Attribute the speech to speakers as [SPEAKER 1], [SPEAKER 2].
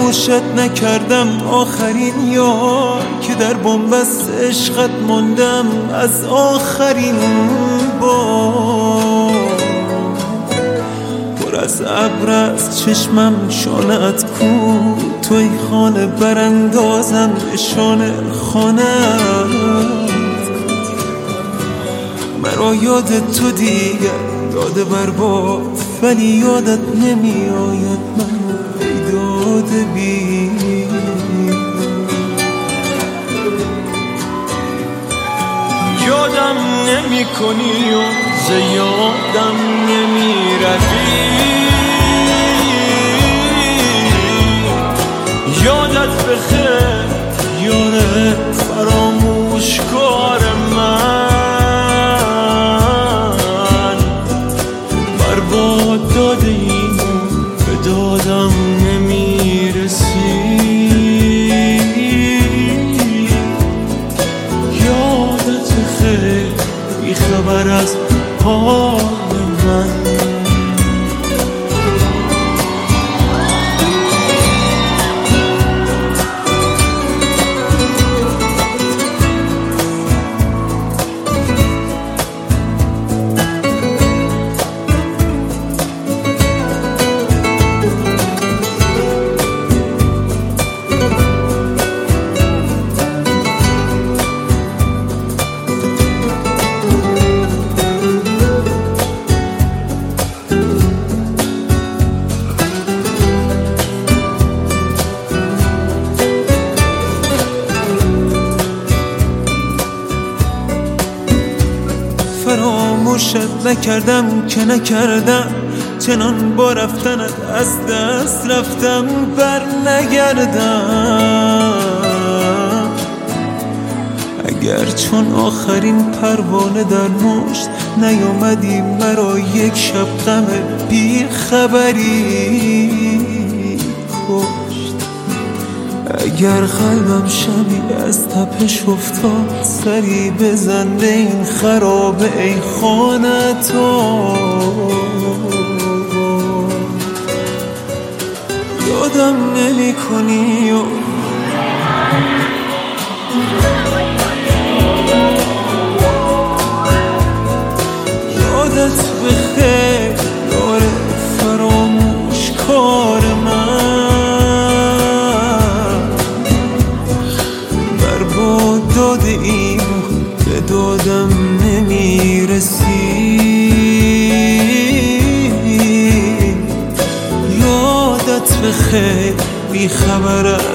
[SPEAKER 1] فراموشت نکردم آخرین یار که در بنبست عشقت ماندم از آخرین بار. پر از ابر از چشمم شانه‌ات کو، توی خانه براندازم نشانه خانه‌ات. مرا یاد تو دیگر یاد برباد، ولی یادت نمی آید من بیداد بی. یادم نمی کنی و زیادم نمی روی، یادت بخیر یاره فراموشکار من. برباد داده این به دادم نمی رسی، یادت خیر بی خبر از حال من. فراموشت نکردم که نکردم، چنان با رفتنت از دست رفتم بر نگردم. اگر چون آخرین پروانه در مشت نیامدی مرا یک شب غم بی خبری کشت. اگر قلبم شبی از تپش افتاد سری بزن به این خرابه ای خانه تو. یادم نمی کنی و یادت بخیر یار فراموشکار من. برباد داده این به دادم نمی رسی، یادت بخیر بی خبر